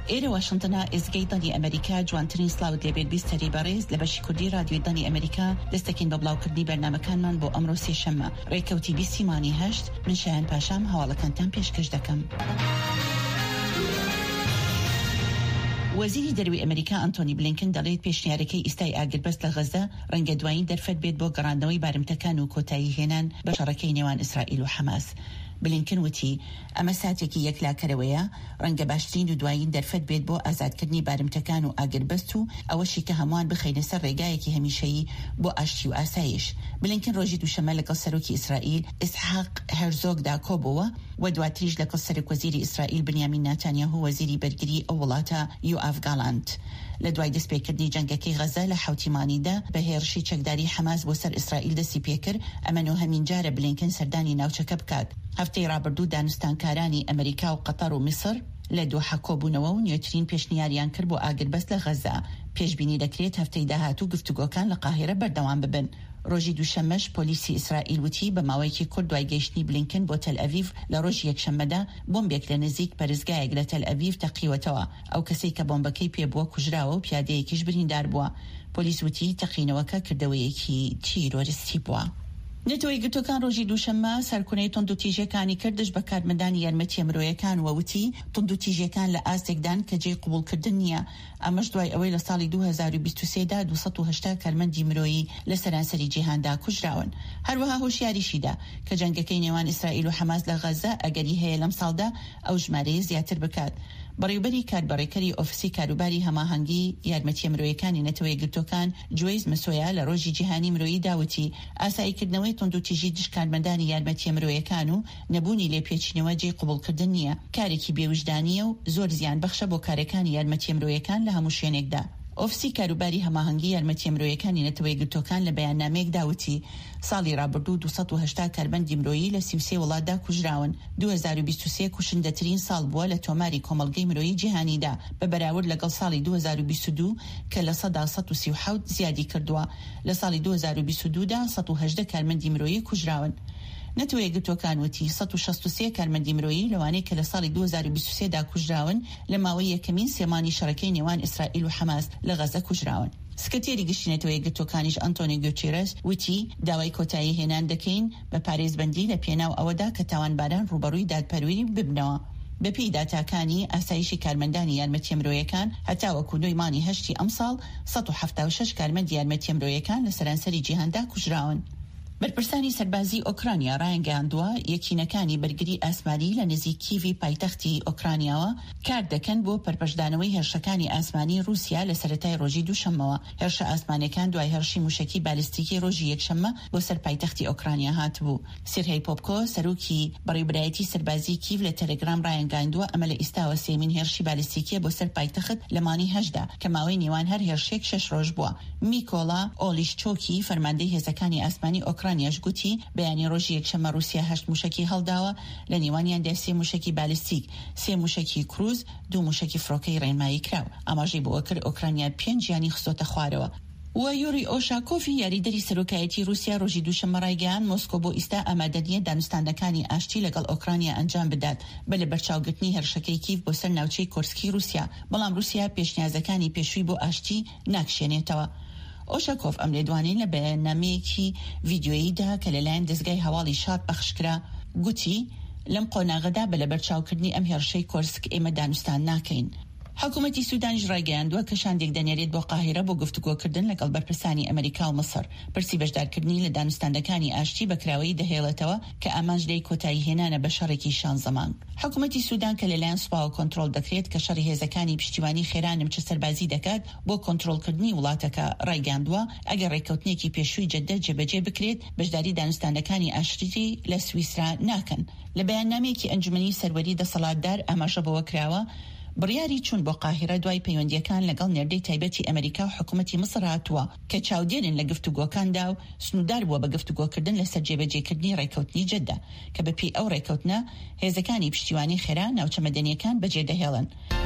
ئێرە واشنتنە ئێزگەی ئەمریکا جوانترین سلااوت لێبێت بیستەری بەڕێز لە بەشی کوردی رادیۆی دانی ئەمریکا دەستەکەین بە بڵاوکردنی بەرنامەکانمان بۆ ئەمڕۆ سێشەممە ڕێکەوتی 20 مانی 8 من شایان پاشام هەواڵەکانتان پێشکەش دەکەم. وەزیری دەروی ئەمریکا ئەنتۆنی بلینکن دەڵێت پێشنیارەکەی ئیستای ئاگربەست لە غەزە ڕەنگە دوایین دەرفەت بێت بۆ گەڕاندنەوەی بارمتەکان و کۆتایی هێنان بە شەڕەکەی نێوان ئیسرائیل و حەماس. بلینکن وتی ئەمە ساتێکی یەکلاکەرەوەیە، ڕەنگە باشترین و دوایین دەرفەت بێت بۆ ئازادکردنی بارمتەکان و ئاگربەست و ئەوەشی کە هەمووان بخەینە سەر ڕێگایەکی هەمیشەیی بۆ ئاشتی و ئاسایش. بلینکن ڕۆژی دووشەمە لەگەڵ سەرۆکی ئیسرائیل ئیسحاق هەرزۆگدا کۆبەوە و دواتریش لەگەڵ سەرۆک وەزیری ئیسرائیل بنیامین ناتانیاهو وەزیری بەرگری ئەو وڵاتە یوآف گاڵانت. لە دوای دەستپێکردنی جەنگەکەی غەزە لە حوتیمانیدا بە هێرشی چەکداری حەماس بۆ سەر ئیسرائیل دەستی پێکرد، ئەمە نۆهەمین جارە بلینکن سەردانی ناوچەکە بکات. هەفتەی ڕابردوو دانوستانکارانی ئەمریکا و قەتەر و میسر لە دۆحە کۆبوونەوە و نوێترین پێشنیاریان کرد بۆ ئاگربەست لە غەزە. پێشبینی دەکرێت هەفتەی داهاتوو گفتوگۆکان لە قاهرە بەردەوام ببن. ڕۆژی دووشەمەش پۆلیسی ئیسرائیل وتی بە ماوەیەکی کورت دوای گەیشتنی بلینکن بۆ تەل ئەڤیڤ لە ڕۆژی یەکشەممەدا بۆمبێک لە نزیک پەرستگایەک لە تەل ئەڤیڤ تەقیوەتەوە. ئەو کەسەی کە بۆمبەکەی پێبووە کوژراوە و پیادەیەکیش بریندار بووە. پۆلیس وتی تەقینەوەکە کردەوەیەکی تیرۆریستی بووە. نێتۆی گرتوەکان ڕۆژی دووشەممە سەرکونەی تونندوتیژەکانی کردش بە کارمەندانی یارمەتیە مرۆیەکان وەوتی تونندوتیژەکان لە ئاستێکدان کە جێی قبولکردن نییە. ئەمەش دوای ئەوەی لە ساڵی 2023دا 280 کارمەندی مرۆیی لە سەرانسەری جیهاندا کوژراون. هەروەها هۆشیاریشیدا کە جەنگەکەی نێوان ئیسرائیل و حەماس لە غەزە ئەگەری هەیە لەم ساڵدا ئەو ژمارەیە زیاتر بکات. بەڕێوەبەری کاربڕێکەری ئۆفیسی کاروباری هەماهەنگی یارمەتیە مرۆیەکانی نەتەوەی گرتوەکان جوێیز مسۆیا لە ڕۆژی جیهانی مرۆیی داوتی ئاساییکردنەوەی تونندوتیژی دشکارمەندانی یارمەتیە مرۆیەکان و نەبوونی لێپێچینەوە جێی قبولکردن نییە، کارێکی بێوجدانیە و زۆر زیان بەخشە بۆ کارەکانی یارمەتیە مرۆیەکان لە هەموو شوێنێکدا. ئۆفیسی کاروباری هەماهەنگی یارمەتیە مرۆیەکانی نەتەوەی گرتوەکان لە بەیاننامەیەک داوتی ساڵی ڕابردوو 280 کارمەندی مرۆیی لە 33 وڵاتدا کوژراون. 2023 کوشندەترین ساڵ بووە لە تۆماری کۆمەڵگەی مرۆیی جیهانیدا بە بەراورد لەگەڵ ساڵی 2022 کە لە 137 زیادی کردووە. لە ساڵی 2022دا 118 کارمەندی مرۆیی کوژراون. نەتەوەی گرتوەکان وتی 163 کارمەندی مرۆیی لەوانەیە کە لە ساڵی 2023دا کوژراون لە ماوەی یەکەمین سێمانی شەڕەکەی نێوان ئیسرائیل و حەماس لە غەزە کوژراون. سکرتێری گشتی نەتەوەی گرتوەکانیش ئەنتۆنی گوتێرەس وتی داوای کۆتایی هێنان دەکەین بە پارێزبەندی لە پێناو ئەوەدا کە تاوانباران ڕوبەڕووی دادپەروەری ببنەوە. بەپێی داتاکانی ئاسایشی کارمەندانی یارمەتیە مرۆیەکان هەتاوەکو دوای مانی هەشتی ئەم ساڵ 176 کارمەندی یارمەتیە مرۆیەکان لە سەرانسەری جیهاندا کوژراون. بەرپرسانی سەربازی ئۆکرانیا ڕایانگەاندووە یەکینەکانی بەرگری ئاسمانی لە نزیک کیڤی پایتەختی ئۆکرانیاوە کار دەکەن بۆ پەرپەشدانەوەی هێرشەکانی ئاسمانی رووسیا لە سەرەتای ڕۆژی دووشەممەوە. هێرشە ئاسمانەکان دوای هێرشی موشکی بالیستیکی ڕۆژی یەکشەممە بۆ سەر پایتەختی ئۆکرانیا هاتبوو. سێرهەی پۆپکۆ سەرۆکی بەڕێوەبرایەتی سەربازی کیڤ لە تەلەگرام ڕایانگەاندووە ئەمە لە ئیستاوە سێمین هێرشی بالیستیکیە بۆ سەر پایتەخت لە مانی هەشدا کە ماوەی نێوان هەر هێرشێک 6 ڕۆژ بووە. میکۆلا ئۆلیشچۆکی فەرماندەی هێزەکانی ئاسمانی ئۆکرانیاش گوتی بەیانی ڕۆژی یەکشەممە رووسیا 8 موشکی هەڵداوە، لە نێوانیاندا 3 موشکی بالیستیک، 3 موشکی کروز، 2 موشکی فڕۆکەی ڕێنمایی کراو. ئاماژەی بۆ کرد ئۆکرانیا 5 گیانی خستۆتە خوارەوە. و یوری ئۆشاکۆفی یاریدەری سەرۆکایەتی رووسیا ڕۆژی دووشەممە ڕایگەیاند مۆسکۆ بۆ ئیستا ئامادەنیە دانوستانەکانی ئاشتی لەگەڵ ئۆکرانیا ئەنجام بدات بە لە بەرچاوگرتنی هێرشەکەی کیڤ بۆ سەر ناوچەی کۆرسکی رووسیا، بەڵام رووسیا پێشنیازەکانی پێشووی بۆ ئاشتی ناکشێنێتەوە. ئۆشاکۆف ئەم لێدوانین لە بەیاننامەیەکی ڤیدیۆییدا کە لەلایەن دەستگای هەواڵی شاد پەخشکرا گوتی لەم قۆناغەدا بە لە بەرچاوکردنی ئەم هێرشەی کۆرسک ئێمە دانوستان ناکەین. حکوومەتی سوودانیش ڕایگەیاندووە کە شاندێک دەنێرێت بۆ قاهرە بۆ گفتوگۆکردن لەگەڵ بەرپرسانی ئەمریکا و مەسر. پرسی بەشدارکردنی لە دانوستاندەکانی ئاشتی بەکراوەی دەهێڵێتەوە کە ئامانج لەی کۆتایی هێنانە بە شەڕێکی 16 زەمان. حکوومەتی سوودان کە لەلایەن سوپاوە کۆنتڕۆل دەکرێت کە شەڕی هێزەکانی پشتیوانی خێرانم چ سەربازی دەکات بۆ کۆنتڕۆلکردنی وڵاتەکە ڕایگەاندووە ئەگەر ڕێککەوتنێکی پێشووی جەددە جێبەجێ بکرێت بەشداری دانوستاندەکانی ئاشتی لە سویسرا ناکەن. لە بەیاننامەیەکی ئەنجومەنی سەروەری دەسەڵاتدار ئاماژە بەوە کراوە بڕیاری چوون بۆ قاهرە دوای پەیوەندیەکان لەگەڵ نێردەی تایبەتی ئەمریکا و حکوومەتی مەسر هاتووە کە چاودێرن لە گفتوگۆکاندا و سنوودار بووە بە گفتوگۆکردن لەسەر جێبەجێکردنی ڕێکەوتنی جەددە کە بەپێی ئەو ڕێکەوتنە هێزەکانی پشتیوانی خێرا ناوچە مەدەنیەکان بەجێدەهێڵن.